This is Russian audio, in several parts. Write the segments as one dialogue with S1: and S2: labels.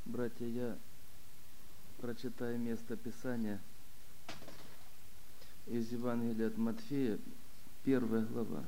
S1: Братья, я прочитаю место Писания из Евангелия от Матфея, 1 глава.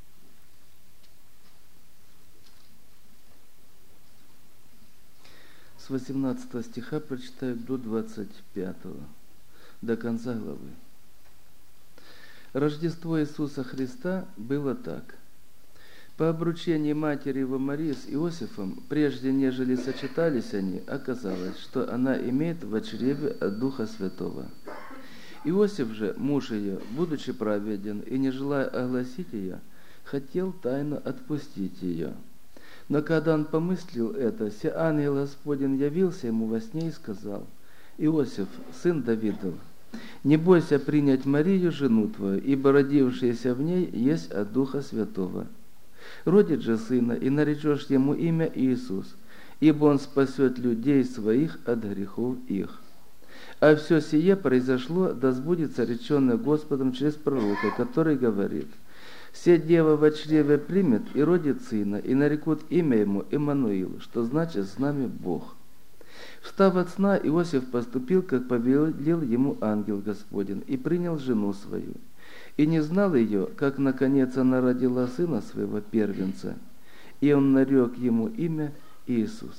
S1: С 18 стиха прочитаю до 25, до конца главы. Рождество Иисуса Христа было так. По обручении матери его Марии с Иосифом, прежде нежели сочетались они, оказалось, что она имеет в чреве от Духа Святого. Иосиф же, муж ее, будучи праведен и не желая огласить ее, хотел тайно отпустить ее. Но когда он помыслил это, се ангел Господень явился ему во сне и сказал: «Иосиф, сын Давидов, не бойся принять Марию, жену твою, ибо родившееся в ней есть от Духа Святого. Родит же сына, и наречешь ему имя Иисус, ибо он спасет людей своих от грехов их. А все сие произошло, да сбудется реченное Господом через пророка, который говорит: «Се дева во чреве примет и родит сына, и нарекут имя ему Иммануил», что значит «с нами Бог». Встав от сна, Иосиф поступил, как повелел ему ангел Господень, и принял жену свою. И не знал ее, как наконец она родила сына своего первенца, и он нарек ему имя Иисус.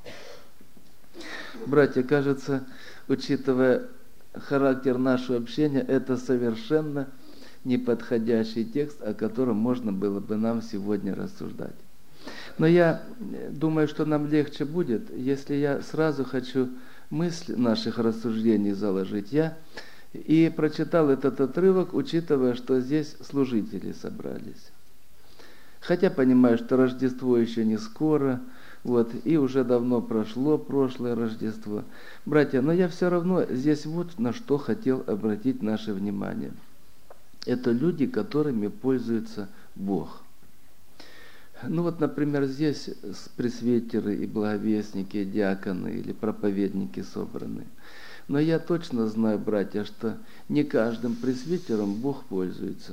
S1: Братья, кажется, учитывая характер нашего общения, это совершенно неподходящий текст, о котором можно было бы нам сегодня рассуждать. Но я думаю, что нам легче будет, если я сразу хочу мысль наших рассуждений заложить. Я и прочитал этот отрывок, учитывая, что здесь служители собрались. Хотя понимаю, что Рождество еще не скоро, и уже давно прошло прошлое Рождество. Братья, но я все равно здесь вот на что хотел обратить наше внимание. Это люди, которыми пользуется Бог. Например, здесь пресвитеры и благовестники, и диаконы или проповедники собраны. Но я точно знаю, братья, что не каждым пресвитером Бог пользуется.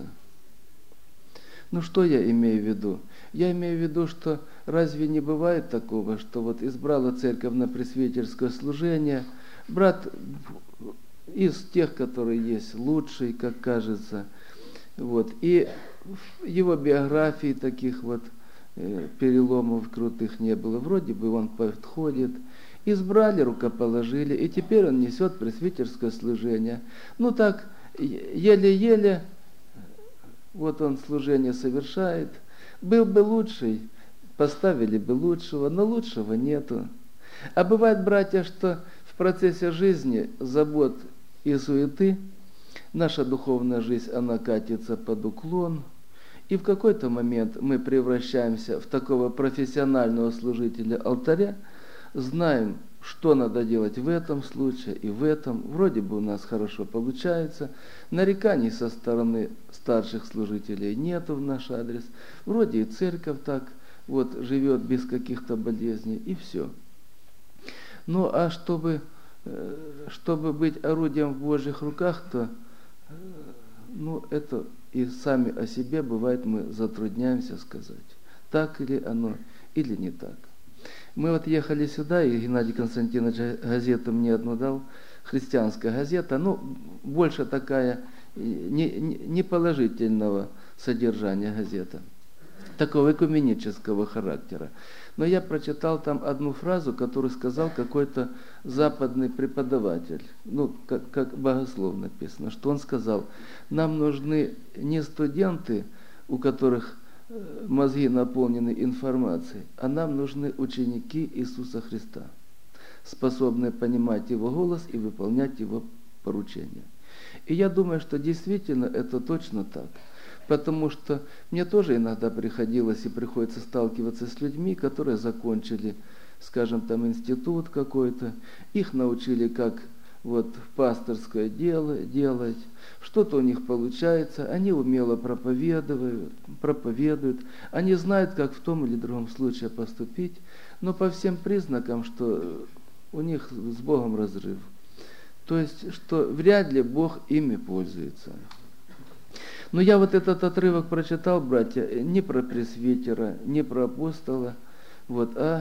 S1: Что я имею в виду? Я имею в виду, что разве не бывает такого, что избрала церковь на пресвитерское служение брат из тех, которые есть, лучший, как кажется, и в его биографии таких переломов крутых не было. Вроде бы он подходит. Избрали, рукоположили, и теперь он несет пресвитерское служение. Так, еле-еле, он служение совершает. Был бы лучший, поставили бы лучшего, но лучшего нету. А бывает, братья, что в процессе жизни забот и суеты наша духовная жизнь, она катится под уклон, и в какой-то момент мы превращаемся в такого профессионального служителя алтаря, знаем, что надо делать в этом случае и в этом. Вроде бы у нас хорошо получается. Нареканий со стороны старших служителей нету в наш адрес. Вроде и церковь так живет без каких-то болезней, и все. А чтобы быть орудием в Божьих руках, то это и сами о себе, бывает, мы затрудняемся сказать, так ли оно или не так. Мы ехали сюда, и Геннадий Константинович газету мне одну дал, христианская газета, больше такая не положительного содержания газета, такого экуменического характера. Но я прочитал там одну фразу, которую сказал какой-то западный преподаватель, как богослов написано, что он сказал: нам нужны не студенты, у которых мозги наполнены информацией, а нам нужны ученики Иисуса Христа, способные понимать Его голос и выполнять Его поручения. И я думаю, что действительно это точно так. Потому что мне тоже иногда приходилось и приходится сталкиваться с людьми, которые закончили, скажем, институт какой-то, их научили, как пасторское дело делать, что-то у них получается, они умело проповедуют, они знают, как в том или другом случае поступить, но по всем признакам, что у них с Богом разрыв. То есть, что вряд ли Бог ими пользуется. Но я этот отрывок прочитал, братья, не про пресвитера, не про апостола, а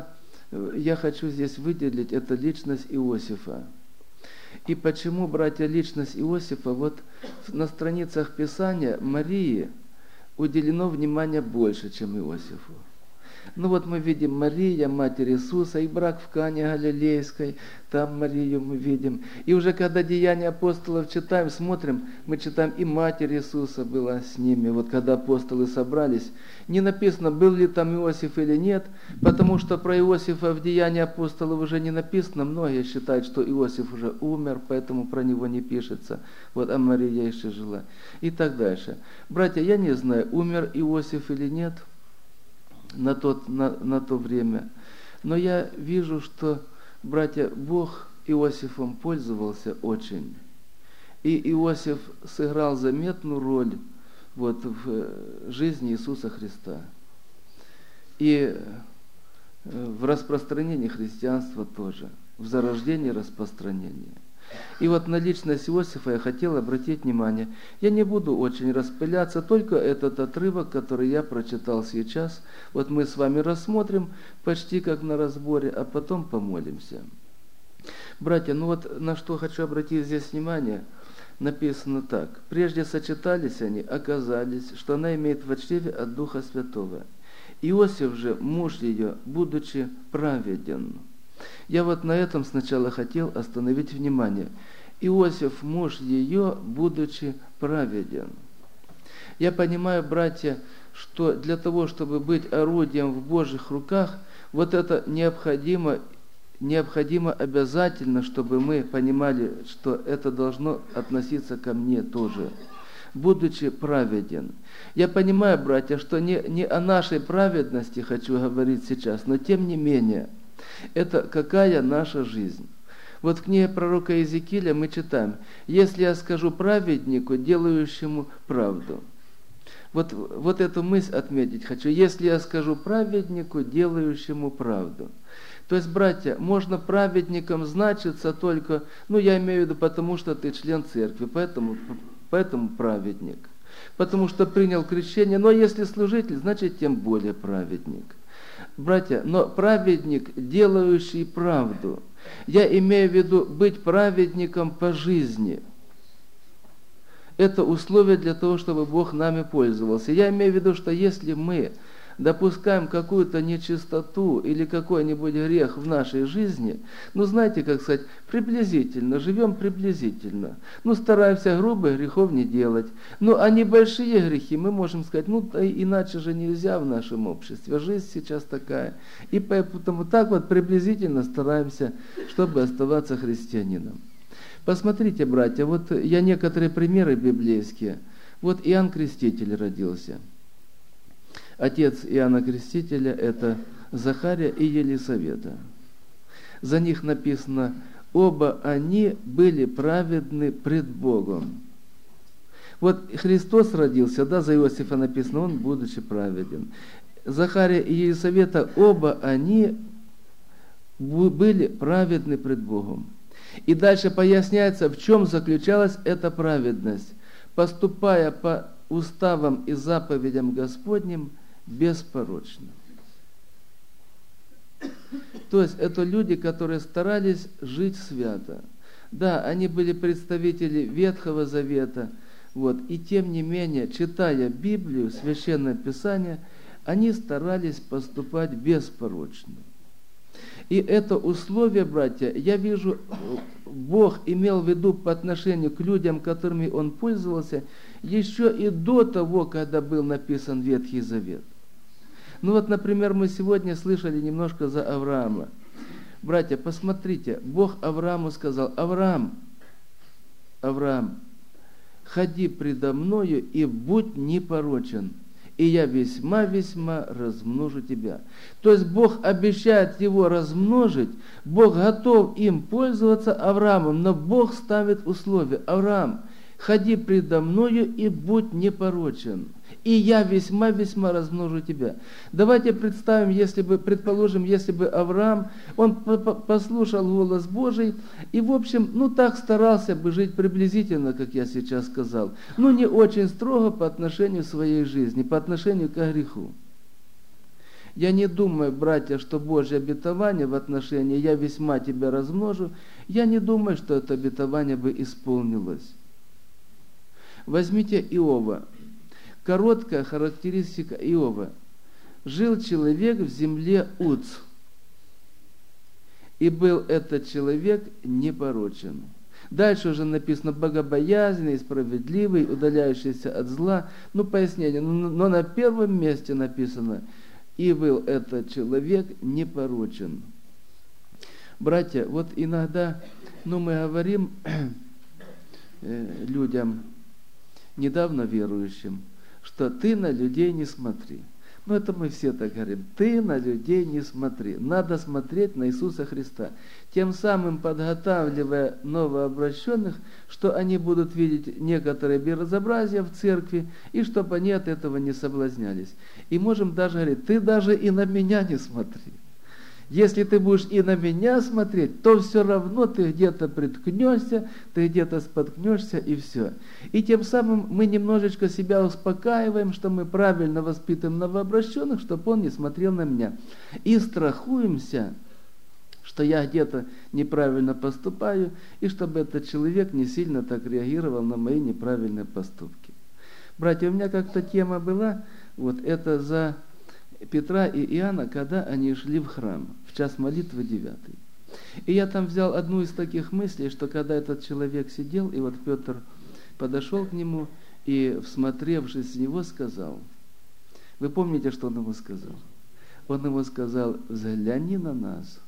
S1: я хочу здесь выделить, это личность Иосифа. И почему, братья, личность Иосифа? Вот на страницах Писания Марии уделено внимание больше, чем Иосифу. Ну вот мы видим Мария, Матерь Иисуса, и брак в Кане Галилейской, там Марию мы видим. И уже когда Деяния апостолов читаем, смотрим, мы читаем, и Матерь Иисуса была с ними. Вот когда апостолы собрались, не написано, был ли там Иосиф или нет, потому что про Иосифа в Деянии апостолов уже не написано. Многие считают, что Иосиф уже умер, поэтому про него не пишется. Вот, а Мария еще жила. И так дальше. Братья, я не знаю, умер Иосиф или нет на то время. Но я вижу, что, братья, Бог Иосифом пользовался очень. И Иосиф сыграл заметную роль вот, в жизни Иисуса Христа. И в распространении христианства тоже, в зарождении и распространении. И вот на личность Иосифа я хотел обратить внимание. Я не буду очень распыляться, только этот отрывок, который я прочитал сейчас, вот мы с вами рассмотрим почти как на разборе, а потом помолимся. Братья, ну вот на что хочу обратить здесь внимание, написано так. Прежде сочетались они, оказались, что она имеет в чреве от Духа Святого. Иосиф же, муж ее, будучи праведен. Я вот на этом сначала хотел остановить внимание. Иосиф, муж ее, будучи праведен. Я понимаю, братья, что для того, чтобы быть орудием в Божьих руках, вот это необходимо обязательно, чтобы мы понимали, что это должно относиться ко мне тоже. Будучи праведен. Я понимаю, братья, что не о нашей праведности хочу говорить сейчас, но тем не менее, это какая наша жизнь. Вот в книге пророка Иезекииля мы читаем, если я скажу праведнику, делающему правду. Вот эту мысль отметить хочу. Если я скажу праведнику, делающему правду. То есть, братья, можно праведником значиться только, я имею в виду, потому что ты член церкви, поэтому праведник. Потому что принял крещение, но если служитель, значит тем более праведник. Братья, но праведник, делающий правду, я имею в виду быть праведником по жизни. Это условие для того, чтобы Бог нами пользовался. Я имею в виду, что если мы допускаем какую-то нечистоту или какой-нибудь грех в нашей жизни, знаете, как сказать, приблизительно, живем приблизительно. стараемся грубых грехов не делать. А небольшие грехи мы можем сказать, иначе же нельзя в нашем обществе. Жизнь сейчас такая. И поэтому так вот приблизительно стараемся, чтобы оставаться христианином. Посмотрите, братья, вот я некоторые примеры библейские. Вот Иоанн Креститель родился. Отец Иоанна Крестителя – это Захария и Елисавета. За них написано, оба они были праведны пред Богом. Вот Христос родился, за Иосифа написано, он будучи праведен. Захария и Елисавета, оба они были праведны пред Богом. И дальше поясняется, в чем заключалась эта праведность. Поступая по уставам и заповедям Господним, беспорочно. То есть это люди, которые старались жить свято. Да, они были представители Ветхого Завета, и тем не менее, читая Библию, Священное Писание, они старались поступать беспорочно. И это условие, братья, я вижу, Бог имел в виду по отношению к людям, которыми Он пользовался, еще и до того, когда был написан Ветхий Завет. Например, мы сегодня слышали немножко за Авраама. Братья, посмотрите, Бог Аврааму сказал, Авраам, ходи предо мною и будь непорочен, и я весьма-весьма размножу тебя. То есть Бог обещает его размножить, Бог готов им пользоваться Авраамом, но Бог ставит условия. Авраам, ходи предо мною и будь непорочен, и я весьма-весьма размножу тебя. Давайте представим, предположим, если бы Авраам, он послушал голос Божий, и, в общем, так старался бы жить приблизительно, как я сейчас сказал, не очень строго по отношению к своей жизни, по отношению к греху. Я не думаю, братья, что Божье обетование в отношении «я весьма тебя размножу», я не думаю, что это обетование бы исполнилось. Возьмите Иова. Короткая характеристика Иова. Жил человек в земле Уц, и был этот человек непорочен. Дальше уже написано богобоязненный, справедливый, удаляющийся от зла. Пояснение. Но на первом месте написано «и был этот человек непорочен». Братья, вот иногда мы говорим людям, недавно верующим, что ты на людей не смотри. Это мы все так говорим. Ты на людей не смотри. Надо смотреть на Иисуса Христа. Тем самым подготавливая новообращенных, что они будут видеть некоторые безобразия в церкви, и чтобы они от этого не соблазнялись. И можем даже говорить, ты даже и на меня не смотри. Если ты будешь и на меня смотреть, то все равно ты где-то приткнешься, ты где-то споткнешься, и все. И тем самым мы немножечко себя успокаиваем, что мы правильно воспитываем новообращенных, чтобы он не смотрел на меня. И страхуемся, что я где-то неправильно поступаю, и чтобы этот человек не сильно так реагировал на мои неправильные поступки. Братья, у меня как-то тема была, это за Петра и Иоанна, когда они шли в храм, в час молитвы 9. И я там взял одну из таких мыслей, что когда этот человек сидел, и Петр подошел к нему и, всмотревшись в него, сказал, вы помните, что он ему сказал? Он ему сказал, взгляни на нас.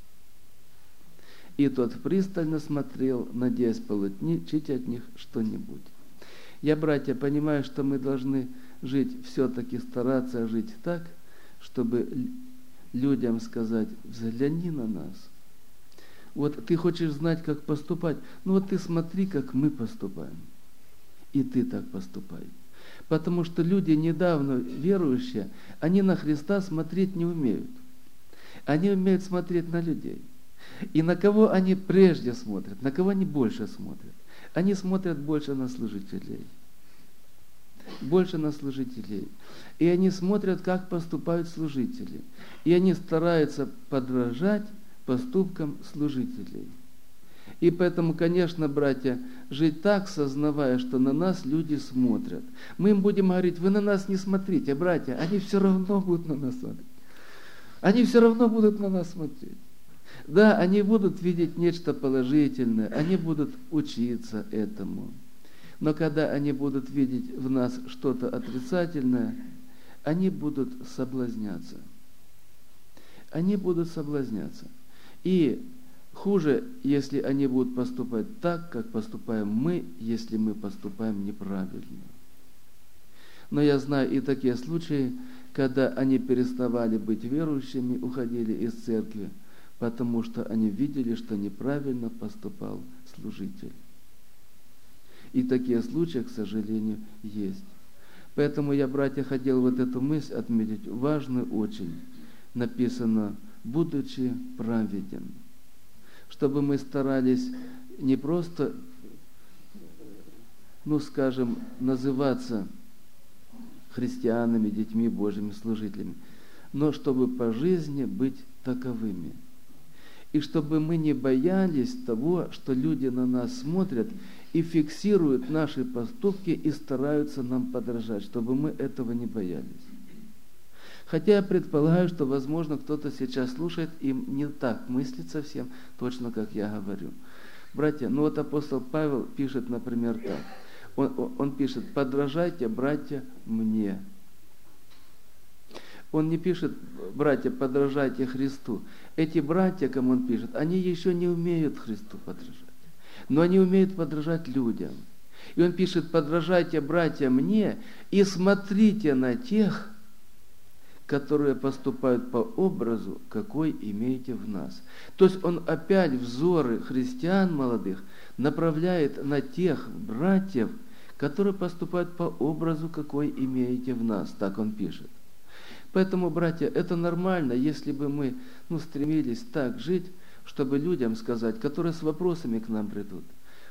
S1: И тот пристально смотрел, надеясь получить от них что-нибудь. Я, братья, понимаю, что мы должны жить, все-таки стараться жить так, чтобы людям сказать, взгляни на нас. Ты хочешь знать, как поступать, ты смотри, как мы поступаем. И ты так поступай. Потому что люди, недавно верующие, они на Христа смотреть не умеют. Они умеют смотреть на людей. И на кого они прежде смотрят, на кого они больше смотрят? Они смотрят больше на служителей. Больше на служителей. И они смотрят, как поступают служители. И они стараются подражать поступкам служителей. И поэтому, конечно, братья, жить так, сознавая, что на нас люди смотрят. Мы им будем говорить, вы на нас не смотрите, братья, они все равно будут на нас смотреть. Они все равно будут на нас смотреть. Да, они будут видеть нечто положительное, они будут учиться этому. Но когда они будут видеть в нас что-то отрицательное, они будут соблазняться. Они будут соблазняться. И хуже, если они будут поступать так, как поступаем мы, если мы поступаем неправильно. Но я знаю и такие случаи, когда они переставали быть верующими, уходили из церкви, потому что они видели, что неправильно поступал служитель. И такие случаи, к сожалению, есть. Поэтому я, братья, хотел эту мысль отметить, важную очень. Написано, будучи праведен. Чтобы мы старались не просто, называться христианами, детьми Божьими, служителями, но чтобы по жизни быть таковыми. И чтобы мы не боялись того, что люди на нас смотрят и фиксируют наши поступки и стараются нам подражать, чтобы мы этого не боялись. Хотя я предполагаю, что, возможно, кто-то сейчас слушает и не так мыслит совсем, точно как я говорю. Братья, апостол Павел пишет, например, так. Он пишет, подражайте, братья, мне. Он не пишет, братья, подражайте Христу. Эти братья, кому он пишет, они еще не умеют Христу подражать. Но они умеют подражать людям. И он пишет, подражайте, братья, мне, и смотрите на тех, которые поступают по образу, какой имеете в нас. То есть он опять взоры христиан молодых направляет на тех братьев, которые поступают по образу, какой имеете в нас. Так он пишет. Поэтому, братья, это нормально, если бы мы стремились так жить, чтобы людям сказать, которые с вопросами к нам придут,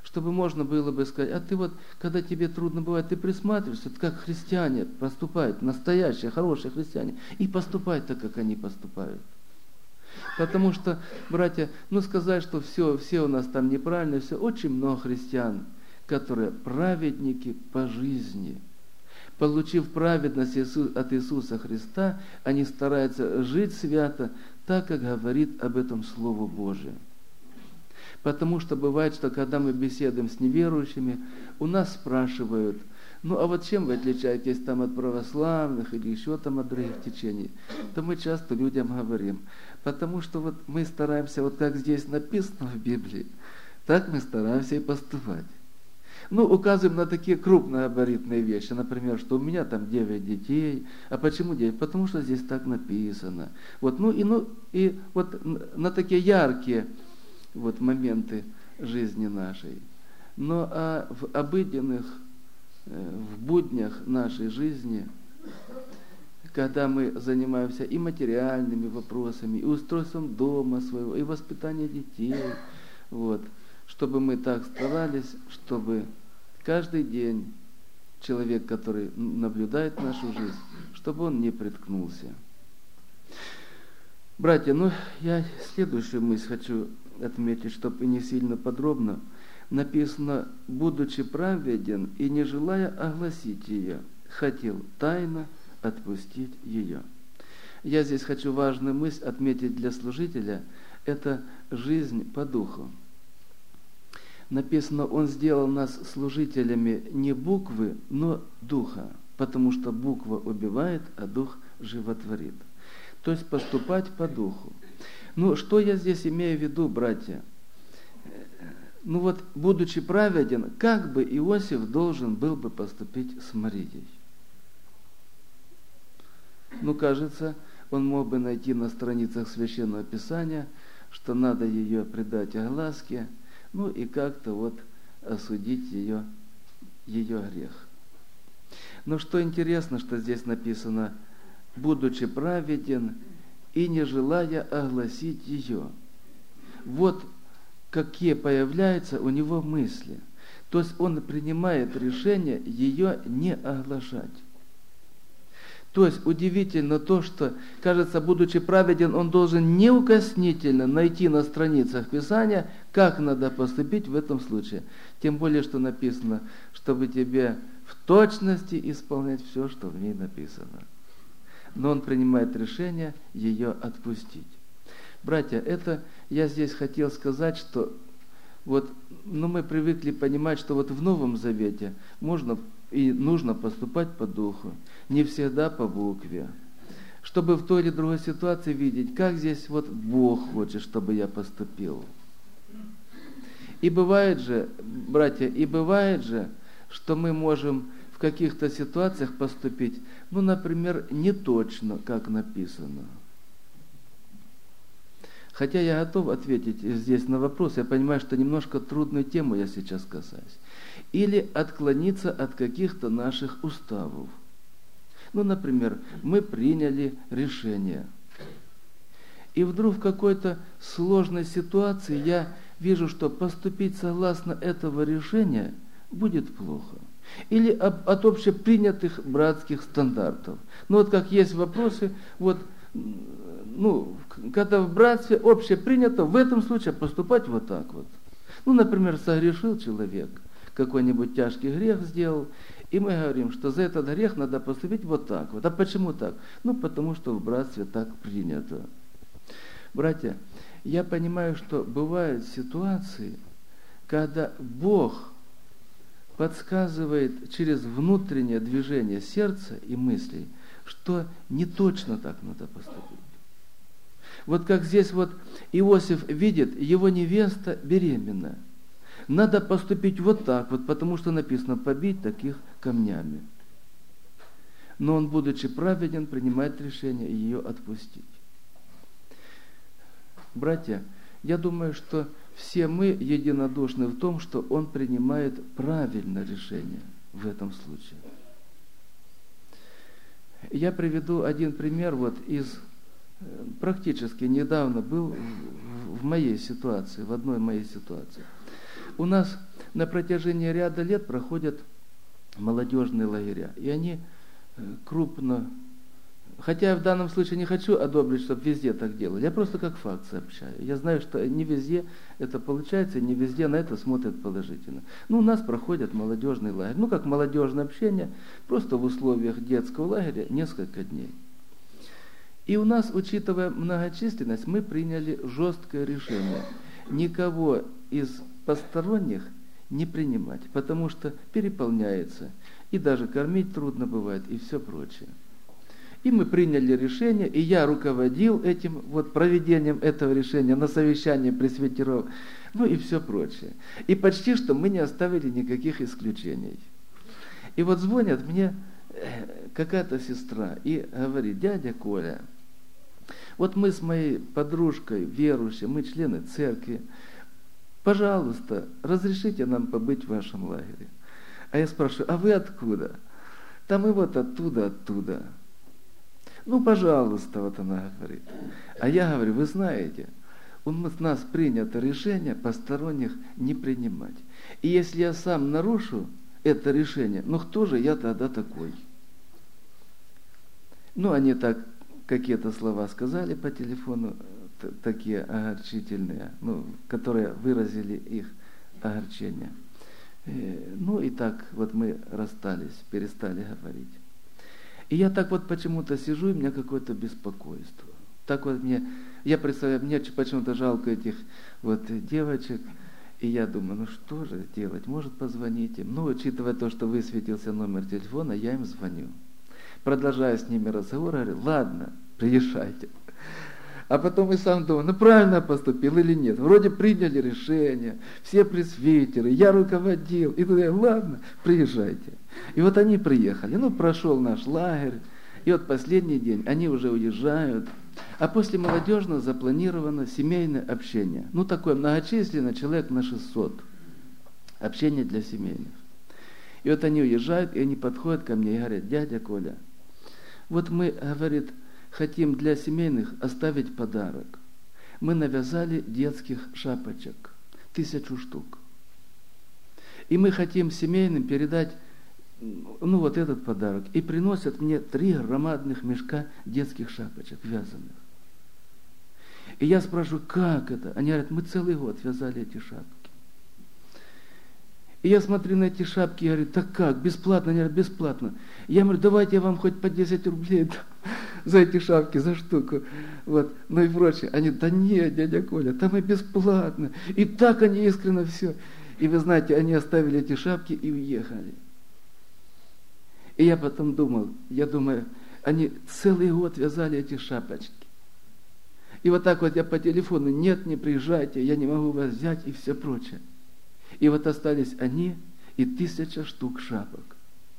S1: чтобы можно было бы сказать, а ты вот, когда тебе трудно бывает, ты присматриваешься, как христиане поступают, настоящие, хорошие христиане, и поступают так, как они поступают. Потому что, братья, сказать, что все у нас там неправильно, все, очень много христиан, которые праведники по жизни. Получив праведность от Иисуса Христа, они стараются жить свято, так, как говорит об этом Слово Божие. Потому что бывает, что когда мы беседуем с неверующими, у нас спрашивают, а вот чем вы отличаетесь там от православных или еще там от других течений? То мы часто людям говорим, потому что вот мы стараемся, вот как здесь написано в Библии, так мы стараемся и поступать. Указываем на такие крупногабаритные вещи, например, что у меня там 9 детей. А почему 9? Потому что здесь так написано. И вот на такие яркие моменты жизни нашей. А в обыденных, в буднях нашей жизни, когда мы занимаемся и материальными вопросами, и устройством дома своего, и воспитанием детей, чтобы мы так старались, чтобы каждый день человек, который наблюдает нашу жизнь, чтобы он не приткнулся. Братья, я следующую мысль хочу отметить, чтобы не сильно подробно. Написано, будучи праведен и не желая огласить ее, хотел тайно отпустить ее. Я здесь хочу важную мысль отметить для служителя. Это жизнь по духу. Написано, Он сделал нас служителями не буквы, но духа, потому что буква убивает, а дух животворит. То есть поступать по духу. Что я здесь имею в виду, братья? Будучи праведен, как бы Иосиф должен был бы поступить с Марией? Кажется, он мог бы найти на страницах Священного Писания, что надо ее предать огласке, и как-то осудить ее грех. Но что интересно, что здесь написано, будучи праведен и не желая огласить ее. Вот какие появляются у него мысли. То есть он принимает решение ее не оглашать. То есть удивительно то, что, кажется, будучи праведен, он должен неукоснительно найти на страницах Писания, как надо поступить в этом случае. Тем более, что написано, чтобы тебе в точности исполнять все, что в ней написано. Но он принимает решение ее отпустить. Братья, это я здесь хотел сказать, что мы привыкли понимать, что в Новом Завете можно и нужно поступать по духу, не всегда по букве. Чтобы в той или другой ситуации видеть, как здесь Бог хочет, чтобы я поступил. И бывает же, братья, что мы можем в каких-то ситуациях поступить, например, не точно, как написано. Хотя я готов ответить здесь на вопрос, я понимаю, что немножко трудную тему я сейчас касаюсь. Или отклониться от каких-то наших уставов. Например, мы приняли решение. И вдруг в какой-то сложной ситуации я вижу, что поступить согласно этого решения будет плохо. Или от общепринятых братских стандартов. Как есть вопросы, когда в братстве общепринято в этом случае поступать так. Например, согрешил человек, какой-нибудь тяжкий грех сделал, и мы говорим, что за этот грех надо поступить так. А почему так? Потому что в братстве так принято. Братья, я понимаю, что бывают ситуации, когда Бог подсказывает через внутреннее движение сердца и мыслей, что не точно так надо поступить. Как здесь Иосиф видит, его невеста беременна. Надо поступить так, потому что написано побить таких камнями. Но он, будучи праведен, принимает решение ее отпустить. Братья, я думаю, что все мы единодушны в том, что он принимает правильное решение в этом случае. Я приведу один пример из практически недавно был в моей ситуации, в одной моей ситуации. У нас на протяжении ряда лет проходят молодежные лагеря. И они крупно... Хотя я в данном случае не хочу одобрить, чтобы везде так делали. Я просто как факт сообщаю. Я знаю, что не везде это получается, и не везде на это смотрят положительно. У нас проходят молодежный лагерь. Как молодежное общение, просто в условиях детского лагеря несколько дней. И у нас, учитывая многочисленность, мы приняли жесткое решение. Никого из посторонних не принимать, потому что переполняется. И даже кормить трудно бывает, и все прочее. И мы приняли решение, и я руководил этим, проведением этого решения на совещании пресвитеров, и все прочее. И почти что мы не оставили никаких исключений. И звонят мне какая-то сестра и говорит: дядя Коля, мы с моей подружкой верующей, мы члены церкви, пожалуйста, разрешите нам побыть в вашем лагере. А я спрашиваю: а вы откуда? Да мы оттуда. Пожалуйста, она говорит. А я говорю: вы знаете, у нас принято решение посторонних не принимать. И если я сам нарушу это решение, кто же я тогда такой? Они так какие-то слова сказали по телефону, такие огорчительные, которые выразили их огорчение. И так мы расстались, перестали говорить. И я так почему-то сижу, и у меня какое-то беспокойство. Я представляю, мне почему-то жалко этих девочек, и я думаю, что же делать, может позвонить им. Учитывая то, что высветился номер телефона, я им звоню. Продолжаю с ними разговор, говорю: ладно, приезжайте. А потом и сам думаю, правильно я поступил или нет. Вроде приняли решение, все пресвитеры, я руководил. И тогда: ладно, приезжайте. И они приехали. Прошел наш лагерь. И последний день они уже уезжают. А после молодежного запланировано семейное общение. Такое многочисленное, человек на 600. Общение для семейных. И они уезжают, и они подходят ко мне и говорят: дядя Коля, мы, говорит, хотим для семейных оставить подарок. Мы навязали детских шапочек, 1000 штук. И мы хотим семейным передать этот подарок. И приносят мне 3 громадных мешка детских шапочек вязаных. И я спрашиваю: как это? Они говорят: мы целый год вязали эти шапки. И я смотрю на эти шапки и говорю: так как, бесплатно? Они говорят: бесплатно. Я говорю: давайте я вам хоть по 10 рублей за эти шапки, за штуку. И прочее. Они: да нет, дядя Коля, там и бесплатно. И так они искренне все. И вы знаете, они оставили эти шапки и уехали. И я потом думаю, они целый год вязали эти шапочки. И так я по телефону: нет, не приезжайте, я не могу вас взять, и все прочее. И остались они и 1000 штук шапок.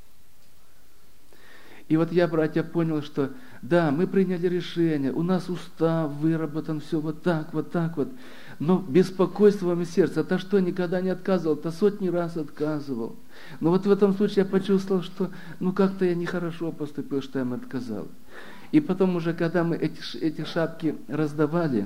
S1: И я, братья, понял, что да, мы приняли решение, у нас устав выработан, все так. Но беспокойство в моем сердце, то что никогда не отказывал, то сотни раз отказывал. Но в этом случае я почувствовал, что как-то я нехорошо поступил, что я им отказал. И потом уже, когда мы эти шапки раздавали,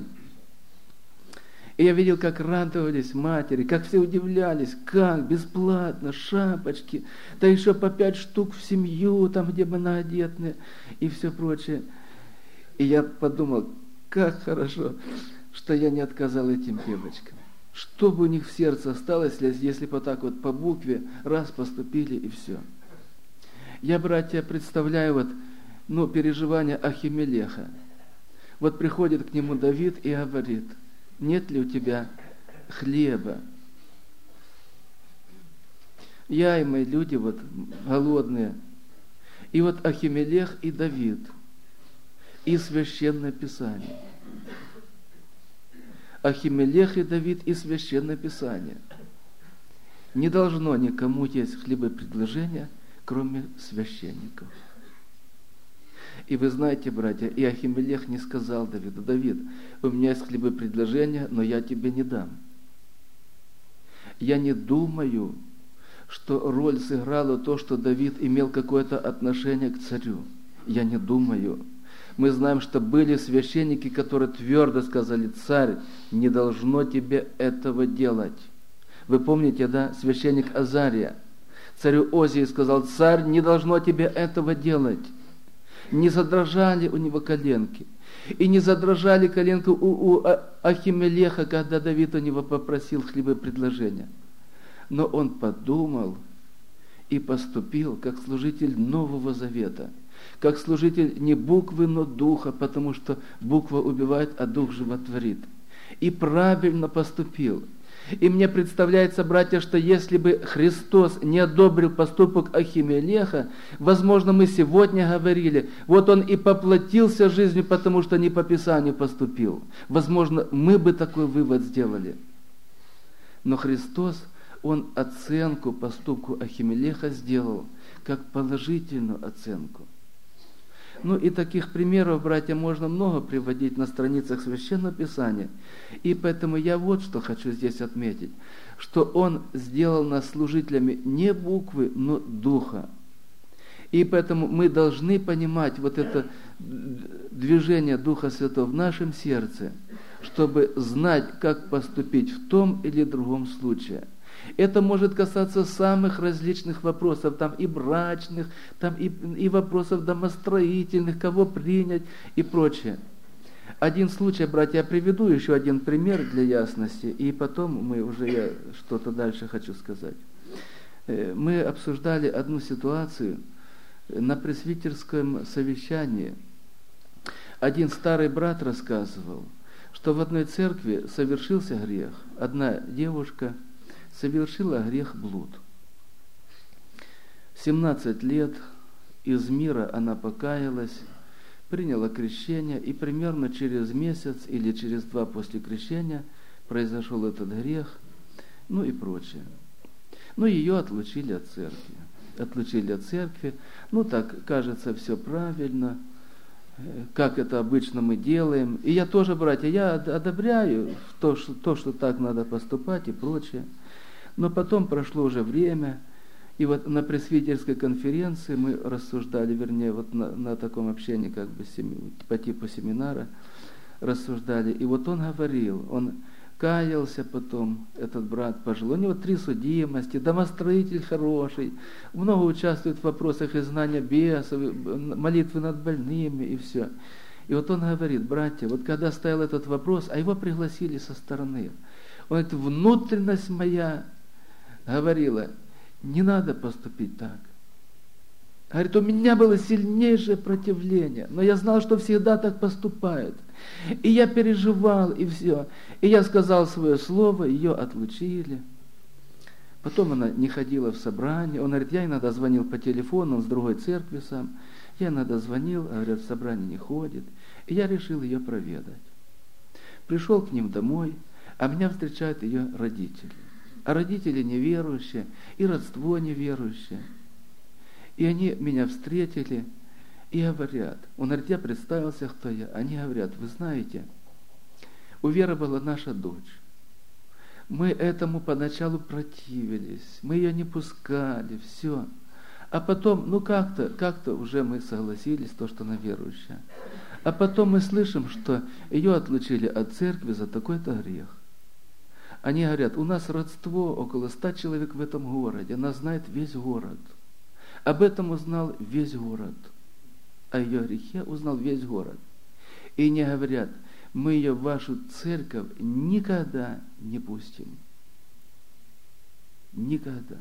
S1: и я видел, как радовались матери, как все удивлялись, как бесплатно, шапочки, да еще по 5 штук в семью, там, где многодетные, и все прочее. И я подумал, как хорошо, что я не отказал этим девочкам. Что бы у них в сердце осталось, если бы по букве раз поступили, и все. Я, братья, представляю переживания Ахимелеха. Приходит к нему Давид и говорит: нет ли у тебя хлеба? Я и мои люди голодные. И Ахимелех и Давид, и Священное Писание. Ахимелех и Давид и Священное Писание. Не должно никому есть хлебопредложения, кроме священников. И вы знаете, братья, и Ахимелех не сказал Давиду: Давид, у меня есть хлебопредложение, но я тебе не дам. Я не думаю, что роль сыграло то, что Давид имел какое-то отношение к царю. Я не думаю. Мы знаем, что были священники, которые твердо сказали: царь, не должно тебе этого делать. Вы помните, да, священник Азария царю Озии сказал: царь, не должно тебе этого делать. Не задрожали у него коленки. И не задрожали коленки у Ахимелеха, когда Давид у него попросил хлебопредложения. Но он подумал и поступил как служитель Нового Завета, как служитель не буквы, но духа, потому что буква убивает, а дух животворит. И правильно поступил. И мне представляется, братья, что если бы Христос не одобрил поступок Ахимелеха, возможно, мы сегодня говорили, вот он и поплатился жизнью, потому что не по Писанию поступил. Возможно, мы бы такой вывод сделали. Но Христос, он оценку поступку Ахимелеха сделал, как положительную оценку. Ну и таких примеров, братья, можно много приводить на страницах Священного Писания. И поэтому я вот что хочу здесь отметить, что Он сделал нас служителями не буквы, но духа. И поэтому мы должны понимать вот это движение Духа Святого в нашем сердце, чтобы знать, как поступить в том или другом случае. Это может касаться самых различных вопросов, там и брачных, там и вопросов домостроительных, кого принять и прочее. Один случай, братья, я приведу еще один пример для ясности, и потом я что-то дальше хочу сказать. Мы обсуждали одну ситуацию на пресвитерском совещании. Один старый брат рассказывал, что в одной церкви совершился грех. Одна девушка совершила грех блуд. 17 лет из мира она покаялась, приняла крещение, и примерно через месяц или через 2 после крещения произошел этот грех, ну и прочее. Ну, ее отлучили от церкви. Ну, так, кажется, все правильно, как это обычно мы делаем. И я тоже, братья, я одобряю то, что так надо поступать и прочее. Но потом прошло уже время, и вот на пресвитерской конференции мы рассуждали, вернее, вот на таком общении, как бы по типу семинара рассуждали. И вот он говорил, он каялся потом, этот брат пожилой, у него 3 судимости, домостроитель хороший, много участвует в вопросах изгнания бесов, молитвы над больными и все. И вот он говорит: братья, вот когда стоял этот вопрос, а его пригласили со стороны, он говорит: внутренность моя говорила: не надо поступить так. Говорит, у меня было сильнейшее противление, но я знал, что всегда так поступают. И я переживал, и все. И я сказал свое слово, ее отлучили. Потом она не ходила в собрание. Он говорит, я иногда звонил по телефону, он с другой церкви сам. Я иногда звонил, а говорят, в собрание не ходит. И я решил ее проведать. Пришел к ним домой, а меня встречают ее родители. А родители неверующие, и родство неверующее. И они меня встретили и говорят, он говорит, я представился, кто я. Они говорят, вы знаете, у Веры была наша дочь. Мы этому поначалу противились, мы ее не пускали, все. А потом, как-то уже мы согласились, то, что она верующая. А потом мы слышим, что ее отлучили от церкви за такой-то грех. Они говорят, у нас родство около 100 человек в этом городе, она знает весь город. Об этом узнал весь город. О ее грехе узнал весь город. И не говорят, мы ее в вашу церковь никогда не пустим. Никогда.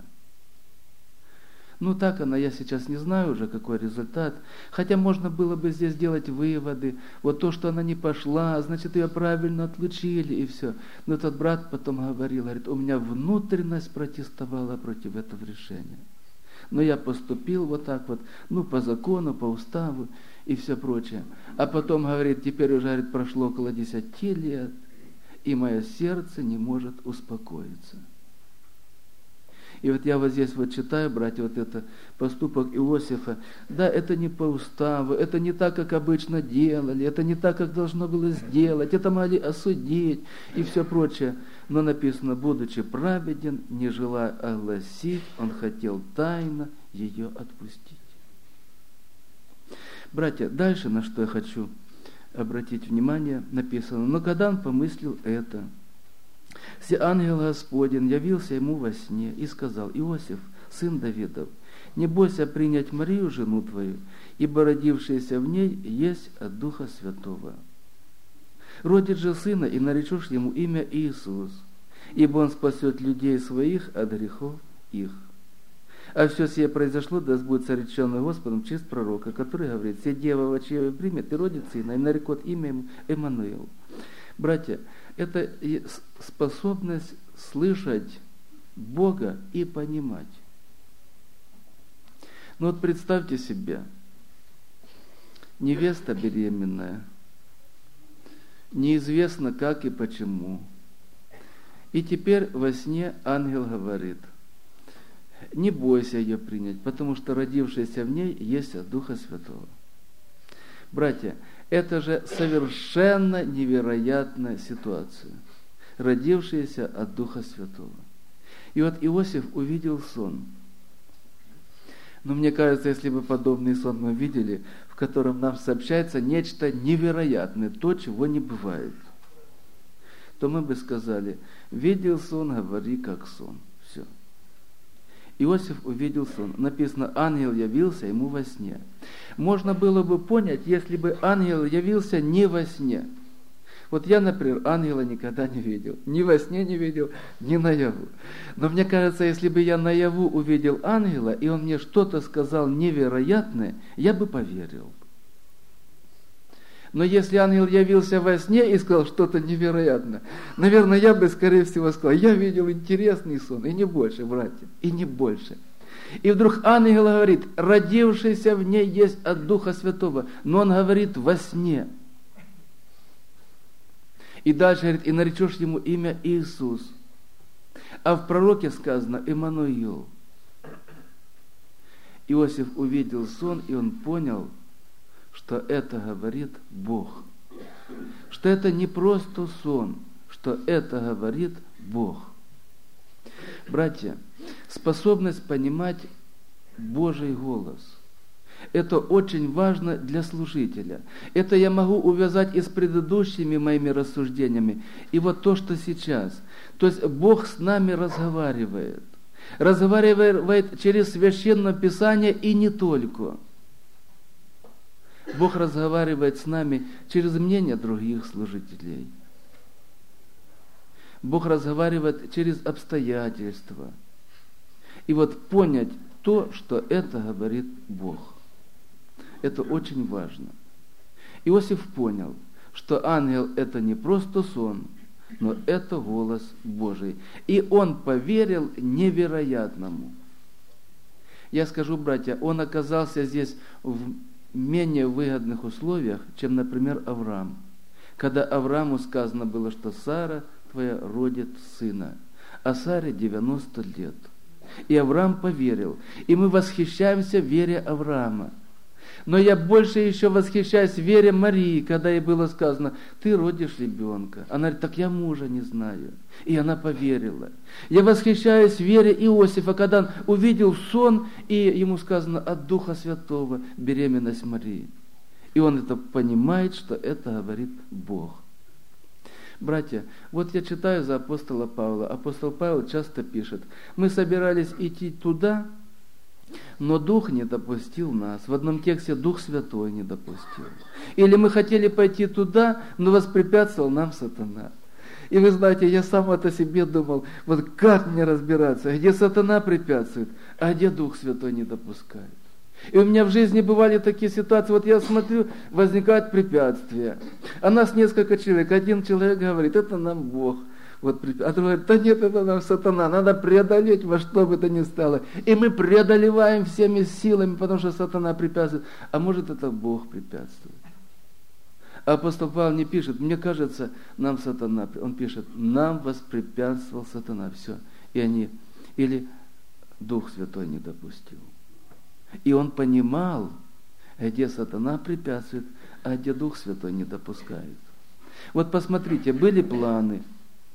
S1: Ну так она, я сейчас не знаю уже, какой результат. Хотя можно было бы здесь делать выводы. Вот то, что она не пошла, значит, ее правильно отлучили, и все. Но этот брат потом говорит, у меня внутренность протестовала против этого решения. Но я поступил вот так вот, по закону, по уставу и все прочее. А потом, говорит, теперь уже, говорит, прошло около 10 лет, и мое сердце не может успокоиться. И вот я вот здесь вот читаю, братья, вот это поступок Иосифа. Да, это не по уставу, это не так, как обычно делали, это не так, как должно было сделать, это могли осудить и все прочее. Но написано, будучи праведен, не желая огласить, он хотел тайно ее отпустить. Братья, дальше, на что я хочу обратить внимание, написано, но когда он помыслил это, «Се ангел Господень явился ему во сне и сказал: Иосиф, сын Давидов, не бойся принять Марию, жену твою, ибо родившаяся в ней есть от Духа Святого. Родит же сына, и наречешь ему имя Иисус, ибо он спасет людей своих от грехов их. А все сие произошло, да сбудется реченное Господом через пророка, который говорит: се дева во чье примет и родит сына, и нарекут имя ему Эммануил». Братья, это способность слышать Бога и понимать. Ну вот представьте себе, невеста беременная, неизвестно как и почему. И теперь во сне ангел говорит: не бойся ее принять, потому что родившаяся в ней есть от Духа Святого. Братья, это же совершенно невероятная ситуация, родившаяся от Духа Святого. И вот Иосиф увидел сон. Но мне кажется, если бы подобный сон мы видели, в котором нам сообщается нечто невероятное, то, чего не бывает, то мы бы сказали: видел сон, говори как сон. Все. Иосиф увидел сон. Написано: ангел явился ему во сне. Можно было бы понять, если бы ангел явился не во сне. Вот я, например, ангела никогда не видел. Ни во сне не видел, ни наяву. Но мне кажется, если бы я наяву увидел ангела, и он мне что-то сказал невероятное, я бы поверил. Но если ангел явился во сне и сказал что-то невероятное, наверное, я бы, скорее всего, сказал: я видел интересный сон, и не больше, братья, и не больше. И вдруг ангел говорит: родившийся в ней есть от Духа Святого, но он говорит во сне. И дальше говорит: и наречешь ему имя Иисус. А в пророке сказано Эммануил. Иосиф увидел сон, и он понял, что это говорит Бог. Что это не просто сон, что это говорит Бог. Братья, способность понимать Божий голос – это очень важно для служителя. Это я могу увязать и с предыдущими моими рассуждениями. И вот то, что сейчас. То есть Бог с нами разговаривает. Разговаривает через Священное Писание и не только. Бог разговаривает с нами через мнение других служителей. Бог разговаривает через обстоятельства. И вот понять то, что это говорит Бог. Это очень важно. Иосиф понял, что ангел – это не просто сон, но это голос Божий. И он поверил невероятному. Я скажу, братья, он оказался здесь в менее выгодных условиях, чем, например, Авраам. Когда Аврааму сказано было, что Сара твоя родит сына, а Саре 90 лет. И Авраам поверил. И мы восхищаемся вере Авраама. Но я больше еще восхищаюсь вере Марии, когда ей было сказано: ты родишь ребенка. Она говорит: так я мужа не знаю. И она поверила. Я восхищаюсь вере Иосифа, когда он увидел сон, и ему сказано: от Духа Святого беременность Марии. И он это понимает, что это говорит Бог. Братья, вот я читаю за апостола Павла. Апостол Павел часто пишет: мы собирались идти туда, но Дух не допустил нас. В одном тексте Дух Святой не допустил. Или мы хотели пойти туда, но воспрепятствовал нам сатана. И вы знаете, я сам это себе думал: вот как мне разбираться, где сатана препятствует, а где Дух Святой не допускает. И у меня в жизни бывали такие ситуации, вот я смотрю, возникают препятствия. А нас несколько человек, один человек говорит: это нам Бог. Вот, а другой говорит: да нет, это нам сатана, надо преодолеть во что бы то ни стало. И мы преодолеваем всеми силами, потому что сатана препятствует. А может, это Бог препятствует. А апостол Павел не пишет: мне кажется, нам сатана. Он пишет: нам воспрепятствовал сатана. Все. И они, или Дух Святой не допустил. И он понимал, где сатана препятствует, а где Дух Святой не допускает. Вот посмотрите, были планы.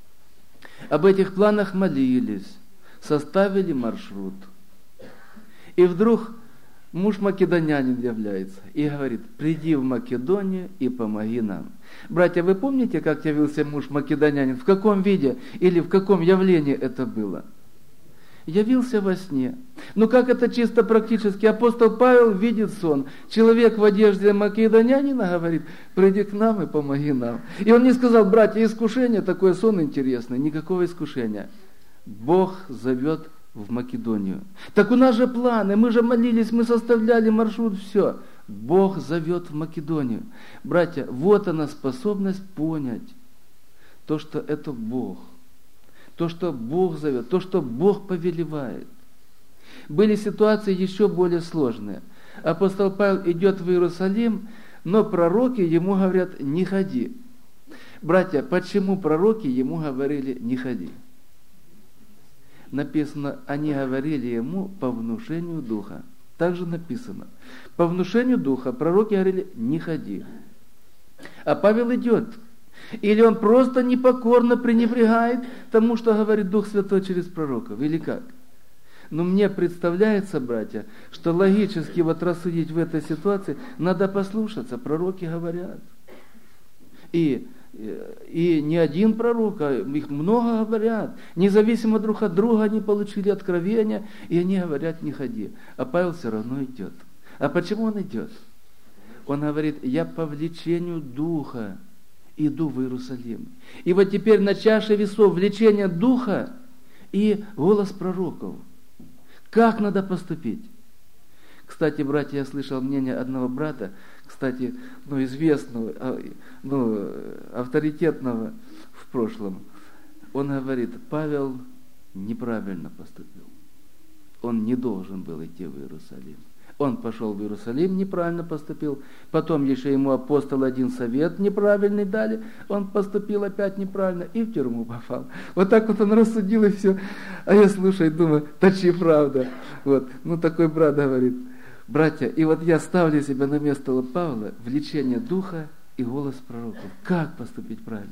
S1: Об этих планах молились, составили маршрут. И вдруг Муж македонянин является и говорит: приди в Македонию и помоги нам. Братья, вы помните, как явился муж македонянин? В каком виде или в каком явлении это было? Явился во сне. Ну как это чисто практически? Апостол Павел видит сон. Человек в одежде македонянина говорит: приди к нам и помоги нам. И он не сказал: братья, искушение, такой сон интересный. Никакого искушения. Бог зовет в Македонию. Так у нас же планы, мы же молились, мы составляли маршрут, все. Бог зовет в Македонию. Братья, вот она способность понять то, что это Бог. То, что Бог зовет, то, что Бог повелевает. Были ситуации еще более сложные. Апостол Павел идет в Иерусалим, но пророки ему говорят: не ходи. Братья, почему пророки ему говорили: не ходи? Написано, они говорили ему по внушению духа. Также написано. По внушению духа пророки говорили: не ходи. А Павел идет. Или он просто непокорно пренебрегает тому, что говорит Дух Святой через пророков, или как? Но мне представляется, братья, что логически вот рассудить в этой ситуации, надо послушаться, пророки говорят. И не один пророк, а их много говорят. Независимо друг от друга они получили откровения, и они говорят: не ходи. А Павел все равно идет. А почему он идет? Он говорит: я по влечению Духа иду в Иерусалим. И вот теперь на чаше весов влечение Духа и голос пророков. Как надо поступить? Кстати, братья, я слышал мнение одного брата, кстати, известного, авторитетного в прошлом. Он говорит: Павел неправильно поступил. Он не должен был идти в Иерусалим. Он пошел в Иерусалим, неправильно поступил. Потом еще ему апостол один совет неправильный дали. Он поступил опять неправильно и в тюрьму попал. Вот так вот он рассудил и все. А я слушаю и думаю: точи правда. Вот. Такой брат говорит: братья, и вот я ставлю себя на место Павла, влечение Духа и голос пророков. Как поступить правильно?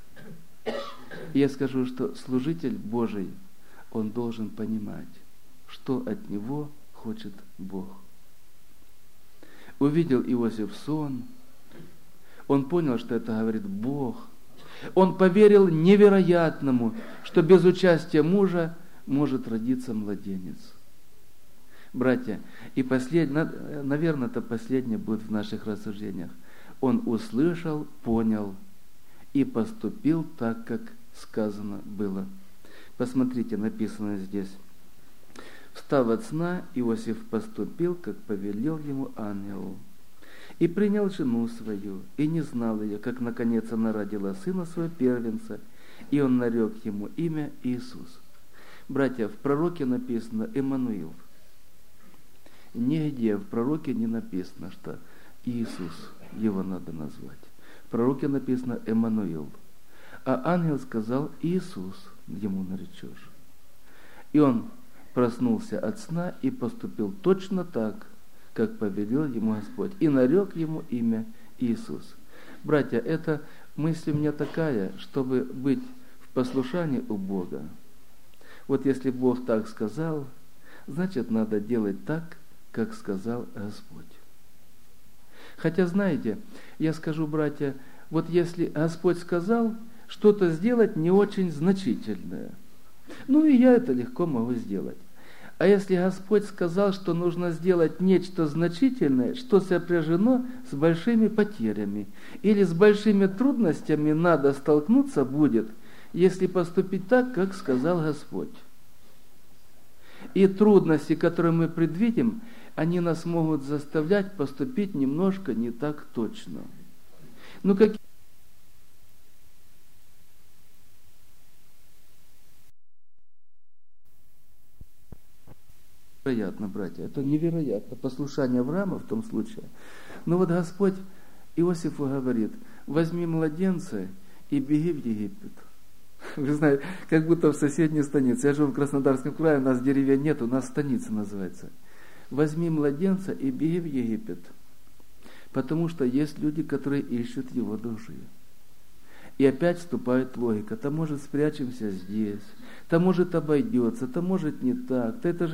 S1: И я скажу, что служитель Божий, он должен понимать, что от него хочет Бог. Увидел Иосиф сон, он понял, что это говорит Бог. Он поверил невероятному, что без участия мужа может родиться младенец. Братья, и последнее, наверное, это последнее будет в наших рассуждениях. Он услышал, понял и поступил так, как сказано было. Посмотрите, написано здесь. Встав от сна, Иосиф поступил, как повелел ему ангел, и принял жену свою, и не знал ее, как наконец она родила сына своего первенца, и он нарек ему имя Иисус. Братья, в пророке написано Эммануил. Нигде в пророке не написано, что Иисус, его надо назвать. В пророке написано Эммануил. А ангел сказал: Иисус ему наречешь. И он проснулся от сна и поступил точно так, как повелел ему Господь, и нарек ему имя Иисус. Братья, эта мысль у меня такая, чтобы быть в послушании у Бога. Вот если Бог так сказал, значит, надо делать так, как сказал Господь. Хотя, знаете, я скажу, братья, вот если Господь сказал что-то сделать не очень значительное, и я это легко могу сделать. А если Господь сказал, что нужно сделать нечто значительное, что сопряжено с большими потерями или с большими трудностями надо столкнуться будет, если поступить так, как сказал Господь. И трудности, которые мы предвидим, они нас могут заставлять поступить немножко не так точно. Какие невероятно, братья, это невероятно. Послушание Авраама в том случае. Но вот Господь Иосифу говорит: возьми младенца и беги в Египет. Вы знаете, как будто в соседней станице. Я живу в Краснодарском крае, у нас деревень нет, у нас станица называется. Возьми младенца и беги в Египет. Потому что есть люди, которые ищут его души. И опять вступает логика. То может спрячемся здесь, то может обойдется, то может не так. То это же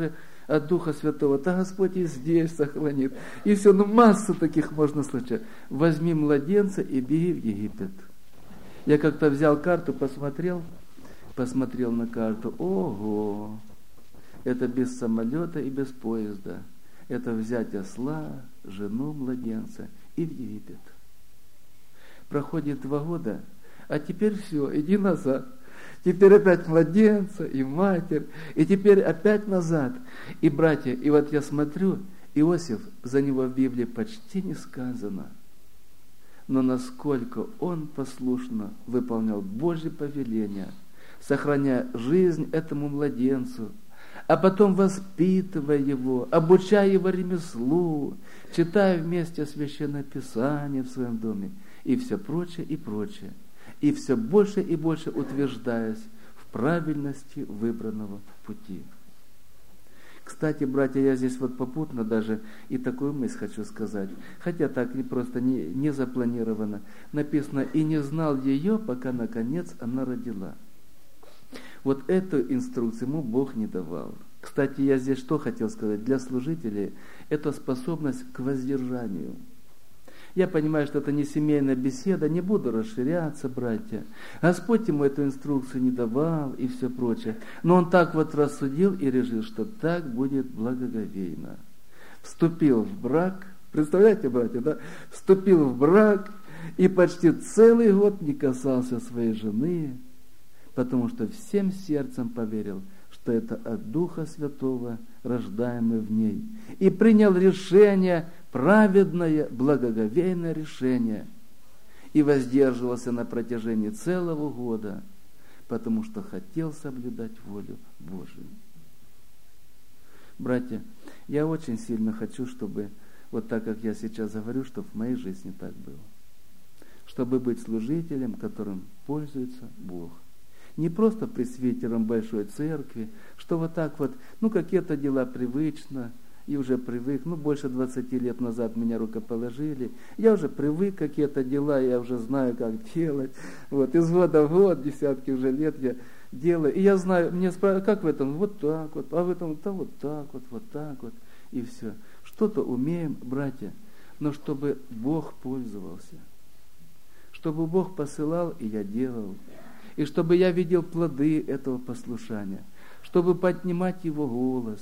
S1: от Духа Святого, то Господь и здесь сохранит. И все, массу таких можно слышать. Возьми младенца и беги в Египет. Я как-то взял карту, посмотрел на карту. Ого! Это без самолета и без поезда. Это взять осла, жену, младенца и в Египет. Проходит 2 года, а теперь все, иди назад. Теперь опять младенца и матерь, и теперь опять назад. И братья, и вот я смотрю, Иосиф, за него в Библии почти не сказано. Но насколько он послушно выполнял Божьи повеления, сохраняя жизнь этому младенцу, а потом воспитывая его, обучая его ремеслу, читая вместе Священное Писание в своем доме, и все прочее, и прочее. И все больше и больше утверждаясь в правильности выбранного пути. Кстати, братья, я здесь вот попутно даже и такую мысль хочу сказать, хотя так просто не запланировано. Написано, и не знал ее, пока наконец она родила. Вот эту инструкцию ему Бог не давал. Кстати, я здесь что хотел сказать? Для служителей это способность к воздержанию. Я понимаю, что это не семейная беседа, не буду расширяться, братья. Господь ему эту инструкцию не давал и все прочее. Но он так вот рассудил и решил, что так будет благоговейно. Вступил в брак, представляете, братья, да? Вступил в брак и почти целый год не касался своей жены, потому что всем сердцем поверил, что это от Духа Святого, рождаемый в ней. И принял решение, праведное, благоговейное решение. И воздерживался на протяжении целого года, потому что хотел соблюдать волю Божию. Братья, я очень сильно хочу, чтобы, вот так как я сейчас говорю, чтобы в моей жизни так было. Чтобы быть служителем, которым пользуется Бог. Не просто пресвитером большой церкви, что вот так вот, какие-то дела привычно, и уже привык, больше 20 лет назад меня рукоположили, я уже привык какие-то дела, я уже знаю, как делать, вот, из года в год, десятки уже лет я делаю, и я знаю, мне спрашивают, как в этом, вот так вот, а в этом, да вот так вот, и все. Что-то умеем, братья, но чтобы Бог пользовался, чтобы Бог посылал, и я делал, и чтобы я видел плоды этого послушания, чтобы поднимать Его голос.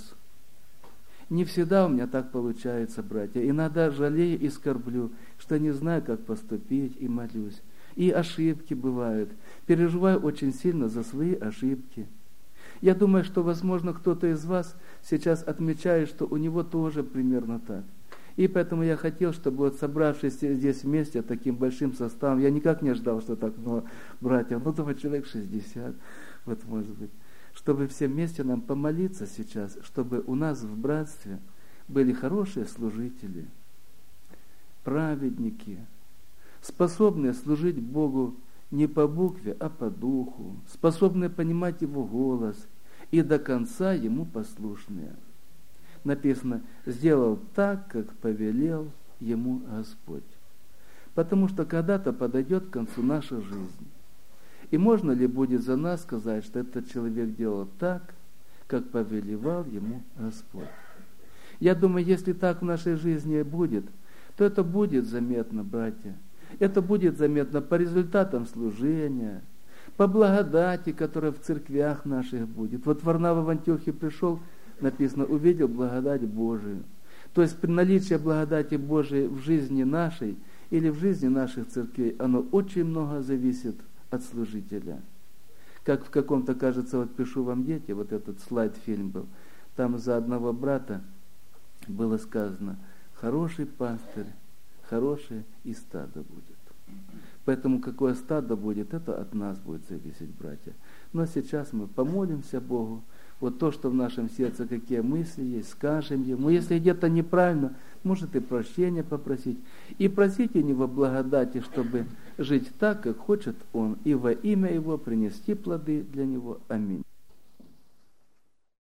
S1: Не всегда у меня так получается, братья. Иногда жалею и скорблю, что не знаю, как поступить, и молюсь. И ошибки бывают. Переживаю очень сильно за свои ошибки. Я думаю, что, возможно, кто-то из вас сейчас отмечает, что у него тоже примерно так. И поэтому я хотел, чтобы вот собравшись здесь вместе таким большим составом, я никак не ждал, что так много братьев, думаю, человек 60, вот может быть, чтобы все вместе нам помолиться сейчас, чтобы у нас в братстве были хорошие служители, праведники, способные служить Богу не по букве, а по духу, способные понимать Его голос и до конца Ему послушные. Написано, сделал так, как повелел ему Господь. Потому что когда-то подойдет к концу наша жизнь. И можно ли будет за нас сказать, что этот человек делал так, как повелевал ему Господь? Я думаю, если так в нашей жизни будет, то это будет заметно, братья. Это будет заметно по результатам служения, по благодати, которая в церквях наших будет. Вот Варнава в Антиохию пришел, написано, увидел благодать Божию. То есть при наличии благодати Божией в жизни нашей или в жизни наших церквей, оно очень много зависит от служителя. Как в каком-то, кажется, вот пишу вам, дети, вот этот слайд-фильм был, там за одного брата было сказано, хороший пастырь, хорошее и стадо будет. Поэтому какое стадо будет, это от нас будет зависеть, братья. Но сейчас мы помолимся Богу, вот то, что в нашем сердце, какие мысли есть, скажем Ему. Если где-то неправильно, может и прощения попросить. И просить у Него благодати, чтобы жить так, как хочет Он, и во имя Его принести плоды для Него. Аминь.